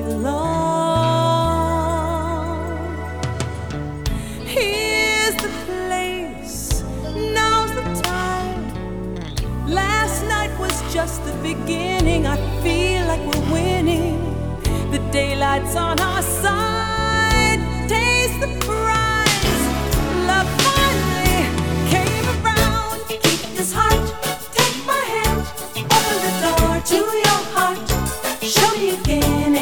belong. Here's the place, now's the time. Last night was just the beginning. I feel like we're winning. The daylight's on our side.